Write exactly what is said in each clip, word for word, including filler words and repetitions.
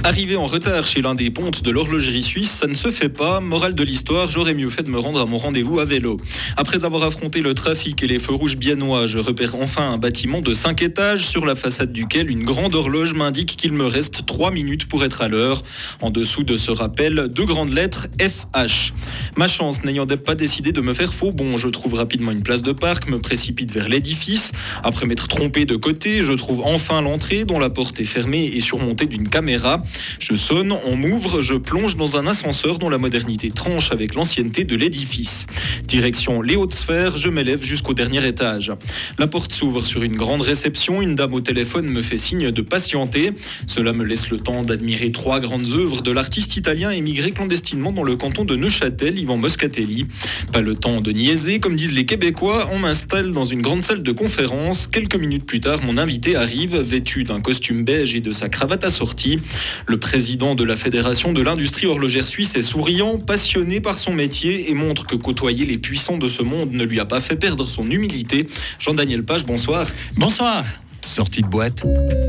Arrivé en retard chez l'un des pontes de l'horlogerie suisse, ça ne se fait pas. Morale de l'histoire, j'aurais mieux fait de me rendre à mon rendez-vous à vélo. Après avoir affronté le trafic et les feux rouges biennois, je repère enfin un bâtiment de cinq étages sur la façade duquel une grande horloge m'indique qu'il me reste trois minutes pour être à l'heure. En dessous de ce rappel, deux grandes lettres F H. Ma chance n'ayant pas décidé de me faire faux bon, je trouve rapidement une place de parc, me précipite vers l'édifice. Après m'être trompé de côté, je trouve enfin l'entrée dont la porte est fermée et surmontée d'une caméra. Je sonne, on m'ouvre, je plonge dans un ascenseur dont la modernité tranche avec l'ancienneté de l'édifice. Direction les hautes sphères, je m'élève jusqu'au dernier étage. La porte s'ouvre sur une grande réception, une dame au téléphone me fait signe de patienter. Cela me laisse le temps d'admirer trois grandes œuvres de l'artiste italien émigré clandestinement dans le canton de Neuchâtel, Ivan Moscatelli. Pas le temps de niaiser, comme disent les Québécois, on m'installe dans une grande salle de conférence. Quelques minutes plus tard, mon invité arrive, vêtu d'un costume beige et de sa cravate assortie. Le président de la Fédération de l'industrie horlogère suisse est souriant, passionné par son métier et montre que côtoyer les puissants de ce monde ne lui a pas fait perdre son humilité. Jean-Daniel Page, bonsoir. Bonsoir. Sortie de boîte,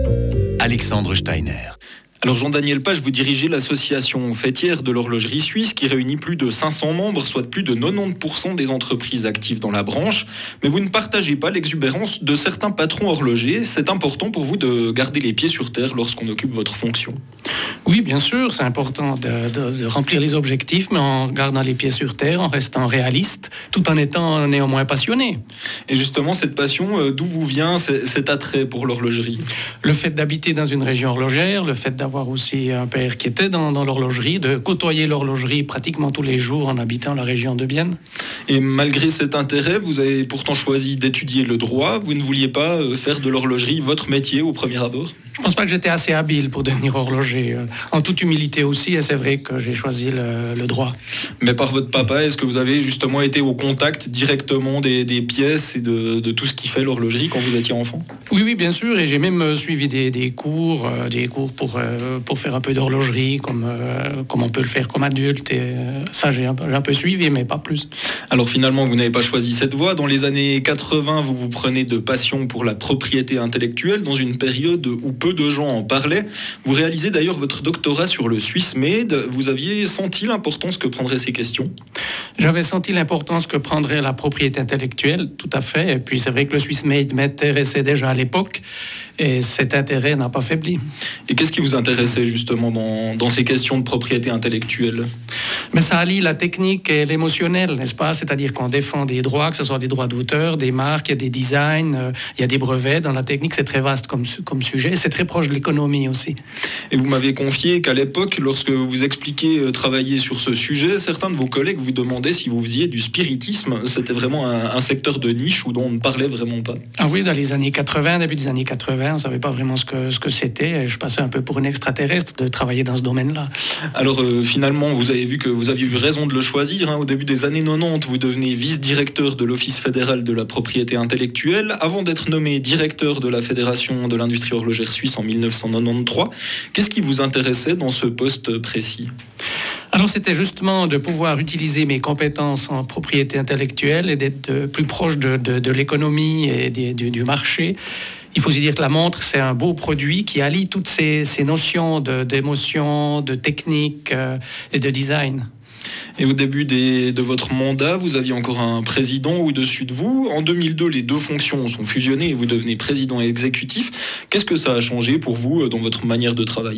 Alexandre Steiner. Alors Jean-Daniel Page, vous dirigez l'association fêtière de l'horlogerie suisse qui réunit plus de cinq cents membres, soit plus de quatre-vingt-dix pour cent des entreprises actives dans la branche. Mais vous ne partagez pas l'exubérance de certains patrons horlogers. C'est important pour vous de garder les pieds sur terre lorsqu'on occupe votre fonction. Oui, bien sûr, c'est important de, de, de remplir les objectifs, mais en gardant les pieds sur terre, en restant réaliste, tout en étant néanmoins passionné. Et justement, cette passion, d'où vous vient cet attrait pour l'horlogerie ? Le fait d'habiter dans une région horlogère, le fait d'avoir aussi un père qui était dans, dans l'horlogerie, de côtoyer l'horlogerie pratiquement tous les jours en habitant la région de Bienne. Et malgré cet intérêt, vous avez pourtant choisi d'étudier le droit. Vous ne vouliez pas faire de l'horlogerie votre métier au premier abord ? Je ne pense pas que j'étais assez habile pour devenir horloger. En toute humilité aussi, et c'est vrai que j'ai choisi le, le droit. Mais par votre papa, est-ce que vous avez justement été au contact directement des, des pièces et de, de tout ce qui fait l'horlogerie quand vous étiez enfant ? Oui, oui, bien sûr. Et j'ai même suivi des, des cours, euh, des cours pour, euh, pour faire un peu d'horlogerie, comme, euh, comme on peut le faire comme adulte. Et euh, ça, j'ai un, j'ai un peu suivi, mais pas plus. Alors finalement, vous n'avez pas choisi cette voie. Dans les années quatre-vingts, vous vous prenez de passion pour la propriété intellectuelle dans une période où peu de gens en parlaient. Vous réalisez d'ailleurs votre doctorat sur le Swissmade. Vous aviez senti l'importance que prendraient ces questions ? J'avais senti l'importance que prendrait la propriété intellectuelle, tout à fait. Et puis c'est vrai que le Swissmade m'intéressait déjà à l'époque. Et cet intérêt n'a pas faibli. Et qu'est-ce qui vous intéressait justement dans, dans ces questions de propriété intellectuelle ? Mais ça allie la technique et l'émotionnel, n'est-ce pas ? C'est-à-dire qu'on défend des droits, que ce soit des droits d'auteur, des marques, il y a des designs, euh, il y a des brevets. Dans la technique, c'est très vaste comme, comme sujet. C'est très proche de l'économie aussi. Et vous m'avez confié qu'à l'époque, lorsque vous expliquiez euh, travailler sur ce sujet, certains de vos collègues vous demandaient si vous faisiez du spiritisme. C'était vraiment un, un secteur de niche où on ne parlait vraiment pas. Ah oui, dans les années quatre-vingts, début des années quatre-vingts, on ne savait pas vraiment ce que, ce que c'était. Je passais un peu pour une extraterrestre de travailler dans ce domaine-là. Alors euh, finalement, vous avez vu que vous aviez eu raison de le choisir. Hein. Au début des années quatre-vingt-dix, vous devenez vice-directeur de l'Office fédéral de la propriété intellectuelle avant d'être nommé directeur de la Fédération de l'industrie horlogère suisse en mille neuf cent quatre-vingt-treize. Qu'est-ce qui vous intéressait dans ce poste précis ? Alors c'était justement de pouvoir utiliser mes compétences en propriété intellectuelle et d'être plus proche de, de, de l'économie et de, du, du marché. Il faut aussi dire que la montre, c'est un beau produit qui allie toutes ces, ces notions de, d'émotion, de technique euh, et de design. Et au début des, de votre mandat, vous aviez encore un président au-dessus de vous. En deux mille deux, les deux fonctions sont fusionnées et vous devenez président exécutif. Qu'est-ce que ça a changé pour vous dans votre manière de travailler ?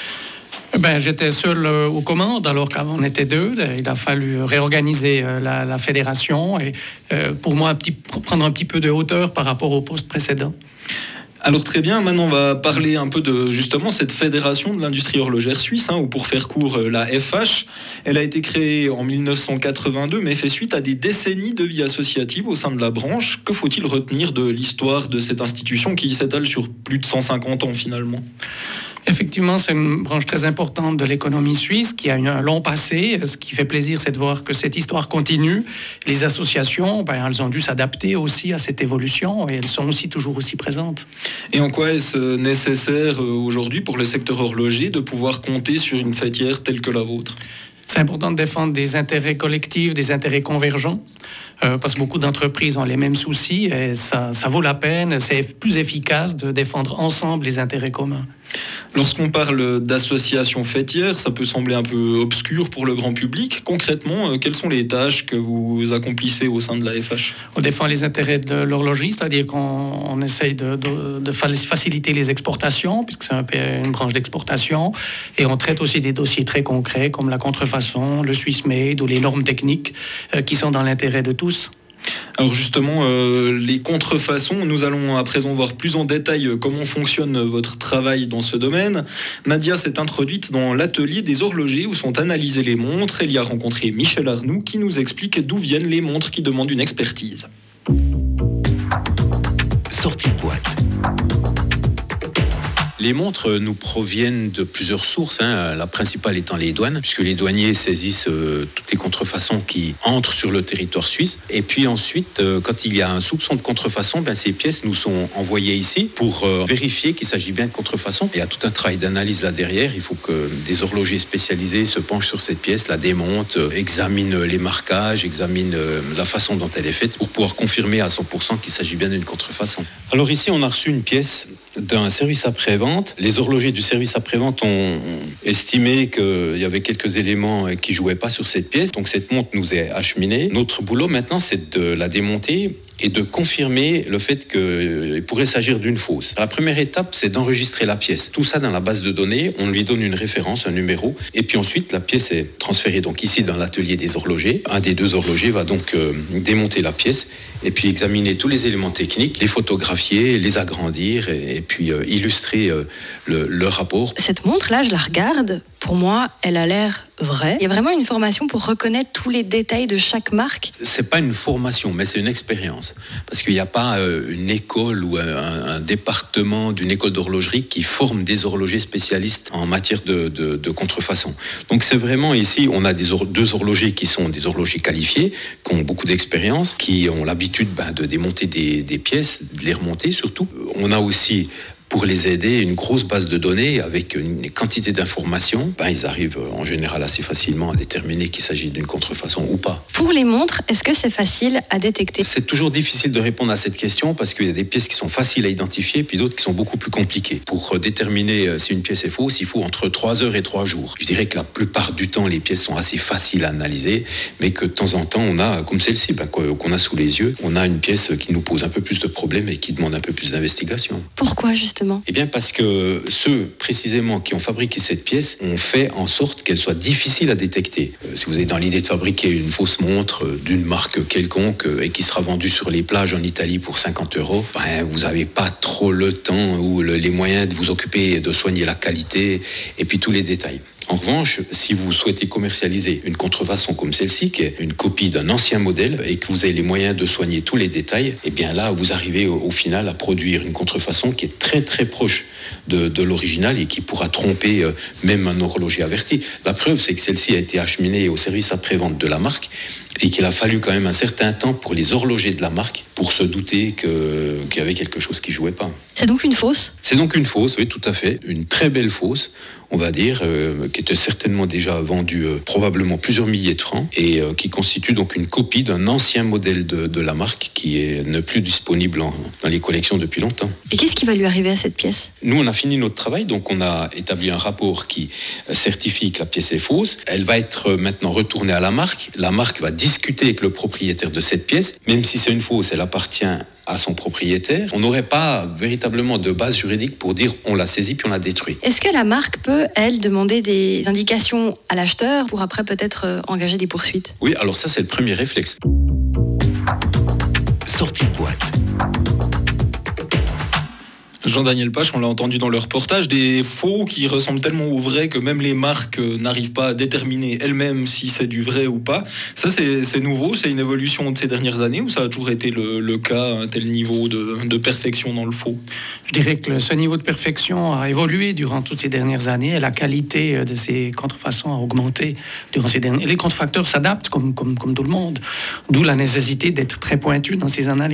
Ben, j'étais seul euh, aux commandes, alors qu'avant on était deux. Il a fallu réorganiser euh, la, la fédération et euh, pour moi un petit, prendre un petit peu de hauteur par rapport au poste précédent. Alors très bien, maintenant on va parler un peu de justement cette fédération de l'industrie horlogère suisse, hein, ou pour faire court, la F H. Elle a été créée en mille neuf cent quatre-vingt-deux, mais fait suite à des décennies de vie associative au sein de la branche. Que faut-il retenir de l'histoire de cette institution qui s'étale sur plus de cent cinquante ans finalement ? Effectivement, c'est une branche très importante de l'économie suisse qui a un long passé. Ce qui fait plaisir, c'est de voir que cette histoire continue. Les associations, ben, elles ont dû s'adapter aussi à cette évolution et elles sont aussi toujours aussi présentes. Et en quoi est-ce nécessaire aujourd'hui pour le secteur horloger de pouvoir compter sur une fêtière telle que la vôtre ? C'est important de défendre des intérêts collectifs, des intérêts convergents, euh, parce que beaucoup d'entreprises ont les mêmes soucis et ça, ça vaut la peine, c'est plus efficace de défendre ensemble les intérêts communs. Lorsqu'on parle d'associations fêtières, ça peut sembler un peu obscur pour le grand public. Concrètement, quelles sont les tâches que vous accomplissez au sein de l'A F H ? On défend les intérêts de l'horlogerie, c'est-à-dire qu'on on essaye de, de, de faciliter les exportations, puisque c'est un peu une branche d'exportation, et on traite aussi des dossiers très concrets comme la contrefaçon, le Swiss Made ou les normes techniques euh, qui sont dans l'intérêt de tous. Alors justement, euh, les contrefaçons, nous allons à présent voir plus en détail comment fonctionne votre travail dans ce domaine. Nadia s'est introduite dans l'atelier des horlogers où sont analysées les montres. Elle y a rencontré Michel Arnoux qui nous explique d'où viennent les montres qui demandent une expertise. Sortie de boîte. Les montres nous proviennent de plusieurs sources, hein, la principale étant les douanes, puisque les douaniers saisissent euh, toutes les contrefaçons qui entrent sur le territoire suisse. Et puis ensuite, euh, quand il y a un soupçon de contrefaçon, ben, ces pièces nous sont envoyées ici pour euh, vérifier qu'il s'agit bien de contrefaçon. Il y a tout un travail d'analyse là derrière. Il faut que des horlogers spécialisés se penchent sur cette pièce, la démontent, euh, examinent les marquages, examinent euh, la façon dont elle est faite pour pouvoir confirmer à cent pour cent qu'il s'agit bien d'une contrefaçon. Alors ici, on a reçu une pièce d'un service après-vente. Les horlogers du service après-vente ont estimé qu'il y avait quelques éléments qui ne jouaient pas sur cette pièce. Donc cette montre nous est acheminée. Notre boulot maintenant, c'est de la démonter et de confirmer le fait qu'il pourrait s'agir d'une fausse. La première étape, c'est d'enregistrer la pièce. Tout ça dans la base de données, on lui donne une référence, un numéro, et puis ensuite, la pièce est transférée donc ici dans l'atelier des horlogers. Un des deux horlogers va donc euh, démonter la pièce et puis examiner tous les éléments techniques, les photographier, les agrandir et, et puis euh, illustrer euh, le, le rapport. Cette montre-là, je la regarde. Pour moi, elle a l'air vraie. Il y a vraiment une formation pour reconnaître tous les détails de chaque marque. C'est pas une formation, mais c'est une expérience. Parce qu'il n'y a pas euh, une école ou un, un département d'une école d'horlogerie qui forme des horlogers spécialistes en matière de, de, de contrefaçon. Donc c'est vraiment ici, on a des or- deux horlogers qui sont des horlogers qualifiés, qui ont beaucoup d'expérience, qui ont l'habitude ben, de démonter des, des pièces, de les remonter surtout. On a aussi, pour les aider, une grosse base de données avec une quantité d'informations. Ben, ils arrivent en général assez facilement à déterminer qu'il s'agit d'une contrefaçon ou pas. Pour les montres, est-ce que c'est facile à détecter ? C'est toujours difficile de répondre à cette question parce qu'il y a des pièces qui sont faciles à identifier puis d'autres qui sont beaucoup plus compliquées. Pour déterminer si une pièce est fausse, il faut entre trois heures et trois jours. Je dirais que la plupart du temps, les pièces sont assez faciles à analyser, mais que de temps en temps, on a, comme celle-ci, ben, qu'on a sous les yeux, on a une pièce qui nous pose un peu plus de problèmes et qui demande un peu plus d'investigation. Pourquoi justement ? Eh bien parce que ceux précisément qui ont fabriqué cette pièce ont fait en sorte qu'elle soit difficile à détecter. Euh, si vous êtes dans l'idée de fabriquer une fausse montre euh, d'une marque quelconque euh, et qui sera vendue sur les plages en Italie pour cinquante euros, ben, vous n'avez pas trop le temps ou le, les moyens de vous occuper de soigner la qualité et puis tous les détails. En revanche, si vous souhaitez commercialiser une contrefaçon comme celle-ci, qui est une copie d'un ancien modèle, et que vous avez les moyens de soigner tous les détails, eh bien là, vous arrivez au, au final à produire une contrefaçon qui est très très proche de, de l'original et qui pourra tromper euh, même un horloger averti. La preuve, c'est que celle-ci a été acheminée au service après-vente de la marque et qu'il a fallu quand même un certain temps pour les horlogers de la marque pour se douter que, qu'il y avait quelque chose qui ne jouait pas. C'est donc une fausse ? C'est donc une fausse, oui, tout à fait. Une très belle fausse, on va dire, euh, qui était certainement déjà vendue euh, probablement plusieurs milliers de francs et euh, qui constitue donc une copie d'un ancien modèle de, de la marque qui est ne plus disponible en, dans les collections depuis longtemps. Et qu'est-ce qui va lui arriver à cette pièce ? Nous, on a fini notre travail, donc on a établi un rapport qui certifie que la pièce est fausse. Elle va être maintenant retournée à la marque. La marque va discuter avec le propriétaire de cette pièce. Même si c'est une fausse, elle appartient à son propriétaire. On n'aurait pas véritablement de base juridique pour dire on l'a saisie puis on l'a détruit. Est-ce que la marque peut, elle, demander des indications à l'acheteur pour après peut-être euh, engager des poursuites ? Oui, alors ça c'est le premier réflexe. Sortie de boîte. Jean-Daniel Pache, on l'a entendu dans le reportage, des faux qui ressemblent tellement au vrai que même les marques n'arrivent pas à déterminer elles-mêmes si c'est du vrai ou pas. Ça, c'est, c'est nouveau, c'est une évolution de ces dernières années ou ça a toujours été le, le cas, un tel niveau de, de perfection dans le faux ? Je dirais que ce niveau de perfection a évolué durant toutes ces dernières années et la qualité de ces contrefaçons a augmenté durant ces dernières années. Les contrefacteurs s'adaptent comme, comme, comme tout le monde, d'où la nécessité d'être très pointu dans ces analyses.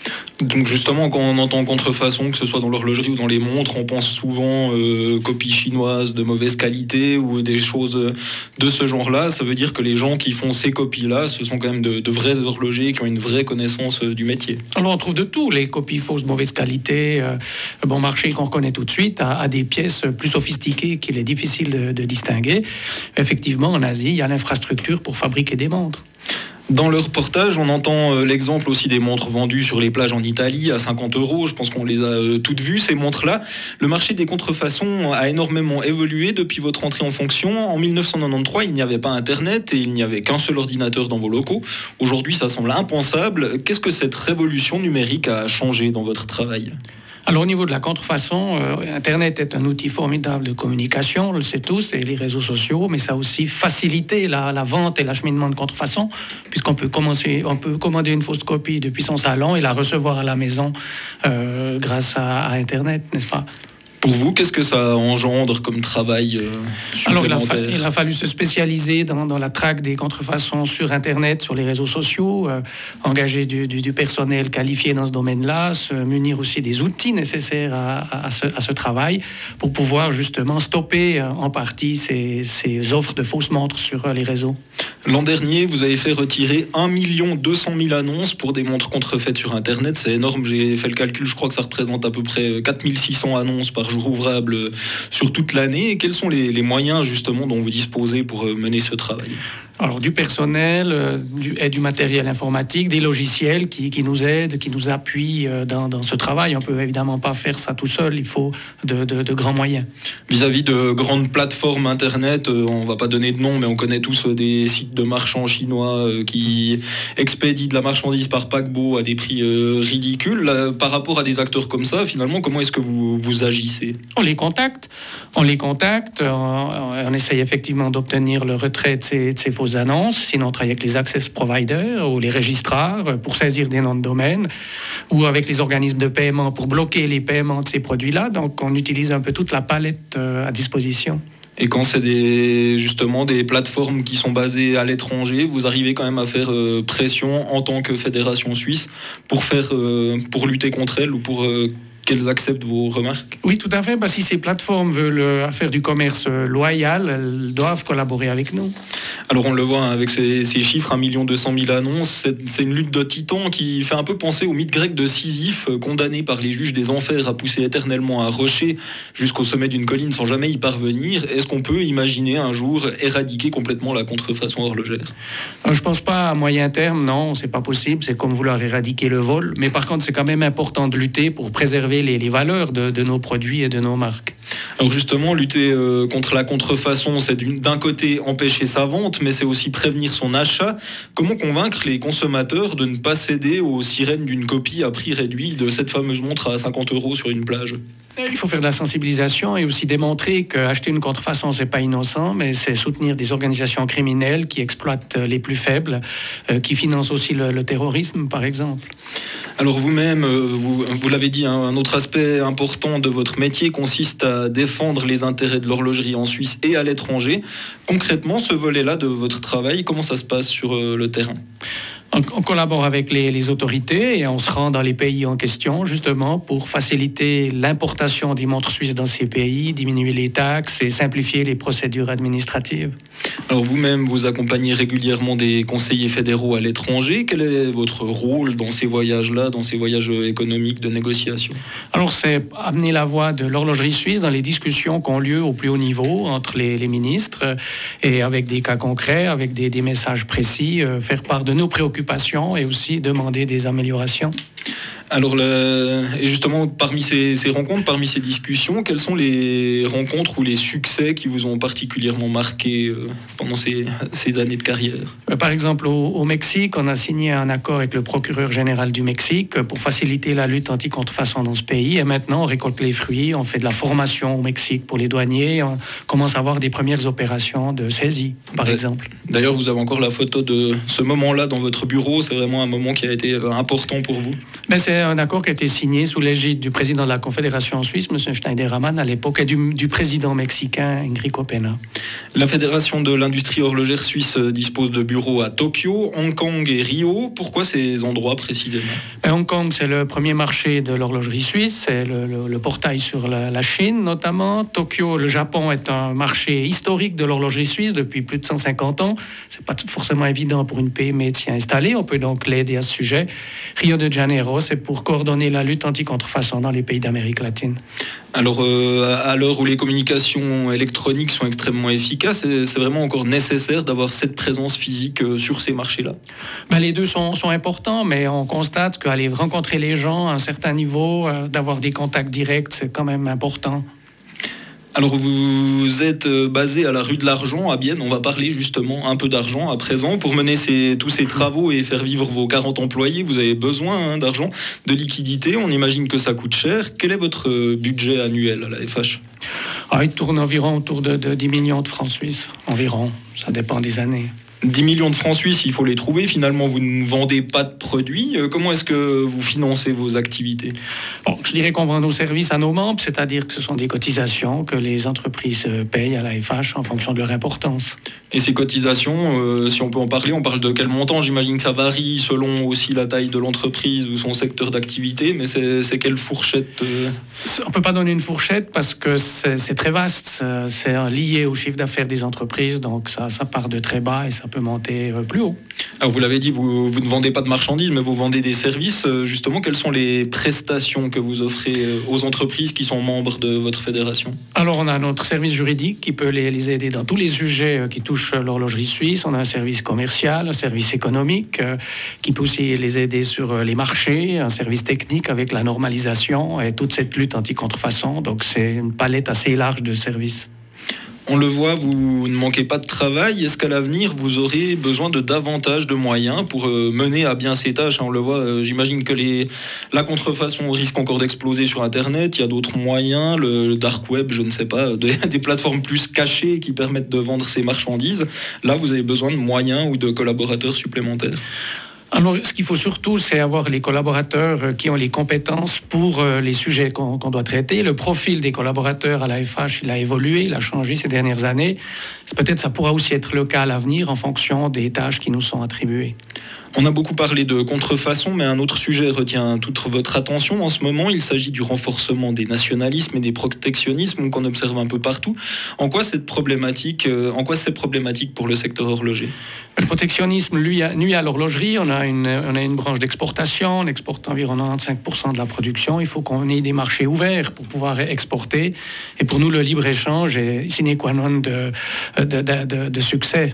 Donc justement, quand on entend contrefaçon, que ce soit dans l'horlogerie ou dans les montres, on pense souvent euh, copies chinoises de mauvaise qualité ou des choses de ce genre-là. Ça veut dire que les gens qui font ces copies-là, ce sont quand même de, de vrais horlogers qui ont une vraie connaissance euh, du métier. Alors on trouve de tout, les copies fausses de mauvaise qualité, euh, bon marché qu'on reconnaît tout de suite, à, à des pièces plus sophistiquées qu'il est difficile de, de distinguer. Effectivement, en Asie, il y a l'infrastructure pour fabriquer des montres. Dans le reportage, on entend l'exemple aussi des montres vendues sur les plages en Italie à cinquante euros. Je pense qu'on les a toutes vues, ces montres-là. Le marché des contrefaçons a énormément évolué depuis votre entrée en fonction. En mille neuf cent quatre-vingt-treize, il n'y avait pas Internet et il n'y avait qu'un seul ordinateur dans vos locaux. Aujourd'hui, ça semble impensable. Qu'est-ce que cette révolution numérique a changé dans votre travail ? Alors au niveau de la contrefaçon, euh, Internet est un outil formidable de communication, on le sait tous, et les réseaux sociaux, mais ça a aussi facilité la, la vente et l'acheminement de contrefaçon, puisqu'on peut, commencer, on peut commander une fausse copie depuis son salon et la recevoir à la maison euh, grâce à, à Internet, n'est-ce pas ? Pour vous, qu'est-ce que ça engendre comme travail euh, Alors, il a, fa- supplémentaire ? il a fallu se spécialiser dans, dans la traque des contrefaçons sur Internet, sur les réseaux sociaux, euh, engager du, du, du personnel qualifié dans ce domaine-là, se munir aussi des outils nécessaires à, à, à, ce, à ce travail pour pouvoir justement stopper euh, en partie ces, ces offres de fausses montres sur euh, les réseaux. L'an dernier, vous avez fait retirer un million deux cent mille annonces pour des montres contrefaites sur Internet. C'est énorme, j'ai fait le calcul, je crois que ça représente à peu près quatre mille six cents annonces par jour ouvrable sur toute l'année. Et quels sont les, les moyens justement dont vous disposez pour mener ce travail ? Alors du personnel euh, du, et du matériel informatique, des logiciels qui, qui nous aident, qui nous appuient euh, dans, dans ce travail. On ne peut évidemment pas faire ça tout seul, il faut de, de, de grands moyens. Vis-à-vis de grandes plateformes Internet, euh, on ne va pas donner de nom, mais on connaît tous euh, des sites de marchands chinois euh, qui expédient de la marchandise par paquebot à des prix euh, ridicules. Là, par rapport à des acteurs comme ça, finalement, comment est-ce que vous, vous agissez ? On les contacte, on les contacte, on, on essaye effectivement d'obtenir le retrait de ces, de ces fausses annonces, sinon on travaille avec les access providers ou les registrars pour saisir des noms de domaine ou avec les organismes de paiement pour bloquer les paiements de ces produits-là. Donc on utilise un peu toute la palette à disposition. Et quand c'est des, justement des plateformes qui sont basées à l'étranger, vous arrivez quand même à faire euh, pression en tant que fédération suisse pour, faire, euh, pour lutter contre elles ou pour... Euh, qu'elles acceptent vos remarques ? Oui, tout à fait. Bah, si ces plateformes veulent faire du commerce loyal, elles doivent collaborer avec nous. Alors on le voit hein, avec ces, ces chiffres, un million deux cent mille annonces, c'est, c'est une lutte de titans qui fait un peu penser au mythe grec de Sisyphe, condamné par les juges des enfers à pousser éternellement un rocher jusqu'au sommet d'une colline sans jamais y parvenir. Est-ce qu'on peut imaginer un jour éradiquer complètement la contrefaçon horlogère ? Je ne pense pas à moyen terme, non, c'est pas possible. C'est comme vouloir éradiquer le vol. Mais par contre, c'est quand même important de lutter pour préserver Les, les valeurs de, de nos produits et de nos marques. Alors justement, lutter euh, contre la contrefaçon, c'est d'une, d'un côté empêcher sa vente, mais c'est aussi prévenir son achat. Comment convaincre les consommateurs de ne pas céder aux sirènes d'une copie à prix réduit de cette fameuse montre à cinquante euros sur une plage ? Il faut faire de la sensibilisation et aussi démontrer qu'acheter une contrefaçon, c'est pas innocent, mais c'est soutenir des organisations criminelles qui exploitent les plus faibles, euh, qui financent aussi le, le terrorisme, par exemple. Alors vous-même, vous, vous l'avez dit, hein, un autre aspect important de votre métier consiste à défendre les intérêts de l'horlogerie en Suisse et à l'étranger. Concrètement, ce volet-là de votre travail, comment ça se passe sur euh, le terrain ? On, on collabore avec les, les autorités et on se rend dans les pays en question justement pour faciliter l'importation des montres suisses dans ces pays, diminuer les taxes et simplifier les procédures administratives. Alors vous-même, vous accompagnez régulièrement des conseillers fédéraux à l'étranger. Quel est votre rôle dans ces voyages-là, dans ces voyages économiques de négociation ? Alors c'est amener la voix de l'horlogerie suisse dans les discussions qui ont lieu au plus haut niveau entre les, les ministres et avec des cas concrets, avec des, des messages précis, euh, faire part de nos préoccupations et aussi demander des améliorations. Alors, le, et justement, parmi ces, ces rencontres, parmi ces discussions, quelles sont les rencontres ou les succès qui vous ont particulièrement marqué euh, pendant ces, ces années de carrière ? Par exemple, au, au Mexique, on a signé un accord avec le procureur général du Mexique pour faciliter la lutte anti-contrefaçon dans ce pays. Et maintenant, on récolte les fruits, on fait de la formation au Mexique pour les douaniers, on commence à avoir des premières opérations de saisie, par D'a- exemple. D'ailleurs, vous avez encore la photo de ce moment-là dans votre bureau. C'est vraiment un moment qui a été important pour vous ? Ben c'est c'est un accord qui a été signé sous l'égide du président de la Confédération suisse, M. Schneiderman, à l'époque, et du, du président mexicain, Enrico Pena. La Fédération de l'industrie horlogère suisse dispose de bureaux à Tokyo, Hong Kong et Rio. Pourquoi ces endroits précisément ? Ben, Hong Kong, c'est le premier marché de l'horlogerie suisse, c'est le, le, le portail sur la, la Chine notamment. Tokyo, le Japon, est un marché historique de l'horlogerie suisse depuis plus de cent cinquante ans. C'est pas forcément évident pour une P M E de s'y installer, on peut donc l'aider à ce sujet. Rio de Janeiro, c'est pour coordonner la lutte anti-contrefaçon dans les pays d'Amérique latine. Alors, euh, à l'heure où les communications électroniques sont extrêmement efficaces, c'est, c'est vraiment encore nécessaire d'avoir cette présence physique euh, sur ces marchés-là ? Ben, les deux sont, sont importants, mais on constate qu'aller rencontrer les gens à un certain niveau, euh, d'avoir des contacts directs, c'est quand même important. Alors vous êtes basé à la rue de l'Argent à Bienne, on va parler justement un peu d'argent à présent. Pour mener ces, tous ces travaux et faire vivre vos quarante employés, vous avez besoin hein, d'argent, de liquidité, on imagine que ça coûte cher. Quel est votre budget annuel à la F H ? Ah, il tourne environ autour de, de dix millions de francs suisses, environ, ça dépend des années. dix millions de francs suisses, il faut les trouver. Finalement, vous ne vendez pas de produits. Comment est-ce que vous financez vos activités ? Bon, je dirais qu'on vend nos services à nos membres, c'est-à-dire que ce sont des cotisations que les entreprises payent à la F H en fonction de leur importance. Et ces cotisations, euh, si on peut en parler, on parle de quel montant ? J'imagine que ça varie selon aussi la taille de l'entreprise ou son secteur d'activité, mais c'est, c'est quelle fourchette euh... On ne peut pas donner une fourchette parce que c'est, c'est très vaste. C'est lié au chiffre d'affaires des entreprises, donc ça, ça part de très bas et ça peut monter plus haut. Alors vous l'avez dit, vous, vous ne vendez pas de marchandises, mais vous vendez des services. Justement, quelles sont les prestations que vous offrez aux entreprises qui sont membres de votre fédération ? Alors on a notre service juridique qui peut les, les aider dans tous les sujets qui touchent l'horlogerie suisse. On a un service commercial, un service économique euh, qui peut aussi les aider sur les marchés, un service technique avec la normalisation et toute cette lutte anti-contrefaçon. Donc c'est une palette assez large de services. On le voit, vous ne manquez pas de travail. Est-ce qu'à l'avenir, vous aurez besoin de davantage de moyens pour euh, mener à bien ces tâches ? On le voit, euh, j'imagine que les, la contrefaçon risque encore d'exploser sur Internet. Il y a d'autres moyens, le, le dark web, je ne sais pas, de, des plateformes plus cachées qui permettent de vendre ces marchandises. Là, vous avez besoin de moyens ou de collaborateurs supplémentaires ? Alors, ce qu'il faut surtout, c'est avoir les collaborateurs qui ont les compétences pour les sujets qu'on, qu'on doit traiter. Le profil des collaborateurs à la F H, il a évolué, il a changé ces dernières années. C'est peut-être ça pourra aussi être le cas à l'avenir en fonction des tâches qui nous sont attribuées. On a beaucoup parlé de contrefaçon, mais un autre sujet retient toute votre attention en ce moment. Il s'agit du renforcement des nationalismes et des protectionnismes qu'on observe un peu partout. En quoi cette problématique, en quoi c'est problématique pour le secteur horloger ? Le protectionnisme lui, nuit à l'horlogerie. On a, une, on a une branche d'exportation, on exporte environ quatre-vingt-quinze pour cent de la production. Il faut qu'on ait des marchés ouverts pour pouvoir exporter. Et pour nous, le libre-échange est sine qua non de, de, de, de, de succès.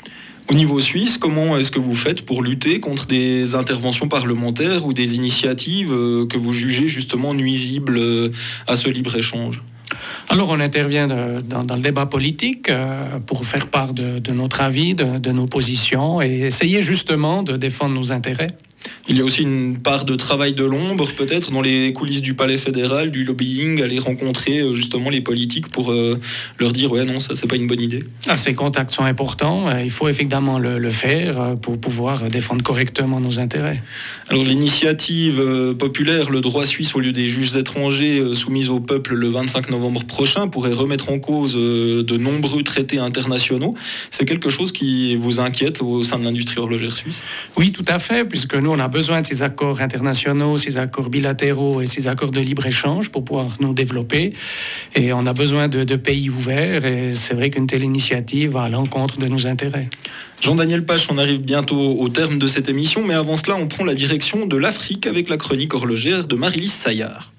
Au niveau suisse, comment est-ce que vous faites pour lutter contre des interventions parlementaires ou des initiatives que vous jugez justement nuisibles à ce libre-échange ? Alors on intervient de, dans, dans le débat politique euh, pour faire part de, de notre avis, de, de nos positions et essayer justement de défendre nos intérêts. Il y a aussi une part de travail de l'ombre, peut-être, dans les coulisses du palais fédéral, du lobbying, aller rencontrer justement les politiques pour euh, leur dire « ouais, non, ça, c'est pas une bonne idée ». Ah, ces contacts sont importants. Il faut évidemment le, le faire pour pouvoir défendre correctement nos intérêts. Alors, l'initiative euh, populaire, le droit suisse au lieu des juges étrangers euh, soumis au peuple le vingt-cinq novembre prochain, pourrait remettre en cause euh, de nombreux traités internationaux. C'est quelque chose qui vous inquiète au sein de l'industrie horlogère suisse ? Oui, tout à fait, puisque nous, on a besoin de ces accords internationaux, ces accords bilatéraux et ces accords de libre-échange pour pouvoir nous développer. Et on a besoin de, de pays ouverts et c'est vrai qu'une telle initiative va à l'encontre de nos intérêts. Jean-Daniel Pache, on arrive bientôt au terme de cette émission, mais avant cela, on prend la direction de l'Afrique avec la chronique horlogère de Marie-Lise Sayard.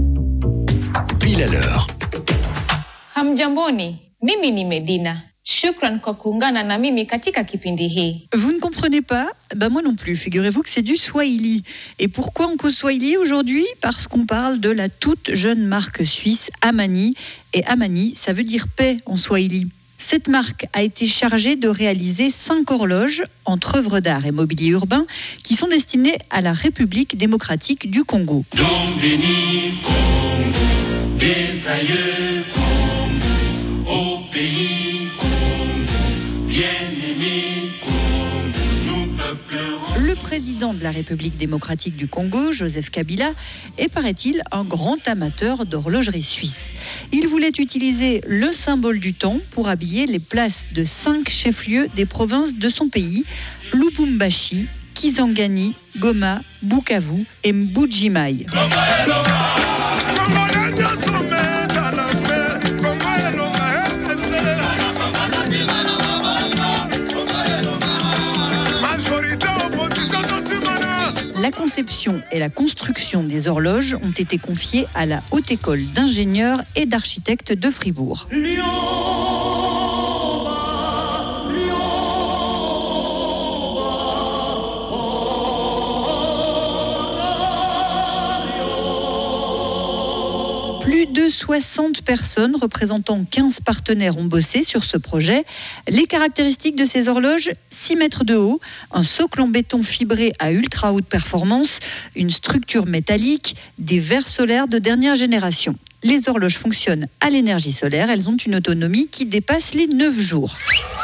Pile à l'heure. Hamjamboni, mimi ni Medina. Shukran kwa kuungana na mimi katika kipindi hii. Vous ne comprenez pas ? Ben moi non plus. Figurez-vous que c'est du Swahili. Et pourquoi on cause Swahili aujourd'hui ? Parce qu'on parle de la toute jeune marque suisse Amani. Et Amani, ça veut dire paix en Swahili. Cette marque a été chargée de réaliser cinq horloges entre œuvres d'art et mobilier urbain qui sont destinées à la République démocratique du Congo. Béni, Congo, des aïeux, Congo, au pays, Congo, bien-aimé, Congo, nous peuple. Le président de la République démocratique du Congo, Joseph Kabila, est, paraît-il, un grand amateur d'horlogerie suisse. Il voulait utiliser le symbole du temps pour habiller les places de cinq chefs-lieux des provinces de son pays, Lubumbashi, Kisangani, Goma, Bukavu et Mbuji-Mayi. La conception et la construction des horloges ont été confiées à la Haute École d'ingénieurs et d'architectes de Fribourg. Plus de soixante personnes représentant quinze partenaires ont bossé sur ce projet. Les caractéristiques de ces horloges, six mètres de haut, un socle en béton fibré à ultra haute performance, une structure métallique, des verres solaires de dernière génération. Les horloges fonctionnent à l'énergie solaire, elles ont une autonomie qui dépasse les neuf jours.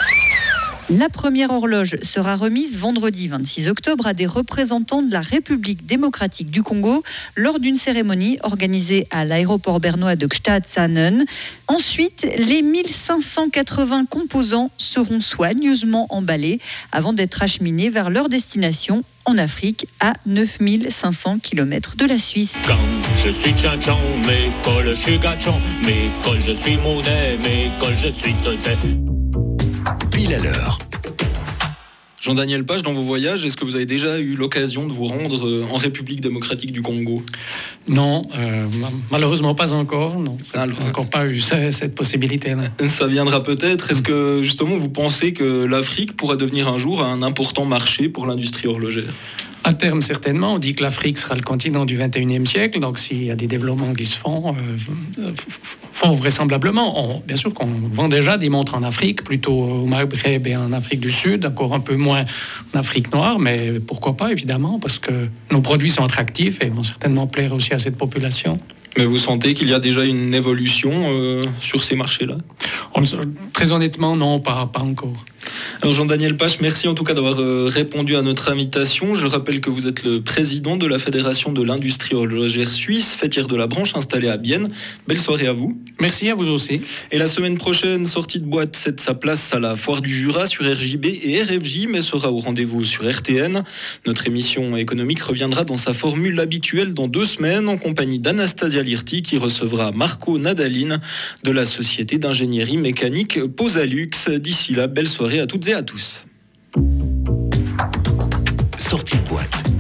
La première horloge sera remise vendredi vingt-six octobre à des représentants de la République démocratique du Congo lors d'une cérémonie organisée à l'aéroport bernois de Gstaad-Sanen. Ensuite, les mille cinq cent quatre-vingts composants seront soigneusement emballés avant d'être acheminés vers leur destination en Afrique à neuf mille cinq cents kilomètres de la Suisse. Quand je suis tchatchon, mais quand je suis gachon, mais quand je suis monnaie, mais quand je suis tzotzé. Pile à l'heure. Jean-Daniel Page, dans vos voyages, est-ce que vous avez déjà eu l'occasion de vous rendre en République démocratique du Congo ? Non, euh, malheureusement pas encore. Non, ça n'a encore pas eu cette possibilité-là. Ça viendra peut-être. Est-ce que justement vous pensez que l'Afrique pourrait devenir un jour un important marché pour l'industrie horlogère ? À terme, certainement. On dit que l'Afrique sera le continent du vingt et unième siècle. Donc, s'il y a des développements qui se font, euh, font vraisemblablement. On, bien sûr qu'on vend déjà des montres en Afrique, plutôt au Maghreb et en Afrique du Sud, encore un peu moins en Afrique noire. Mais pourquoi pas, évidemment, parce que nos produits sont attractifs et vont certainement plaire aussi à cette population. Mais vous sentez qu'il y a déjà une évolution euh, sur ces marchés-là ? On, Très honnêtement, non, pas, pas encore. Alors Jean-Daniel Page, merci en tout cas d'avoir euh, répondu à notre invitation. Je rappelle que vous êtes le président de la Fédération de l'industrie horlogère suisse, fêtière de la branche installée à Bienne. Belle soirée à vous. Merci à vous aussi. Et la semaine prochaine, sortie de boîte cède sa place à la Foire du Jura sur R J B et R F J, mais sera au rendez-vous sur R T N. Notre émission économique reviendra dans sa formule habituelle dans deux semaines en compagnie d'Anastasia Lirti qui recevra Marco Nadalin de la société d'ingénierie mécanique Posalux. D'ici là, belle soirée à toutes et à tous. Sortie de boîte.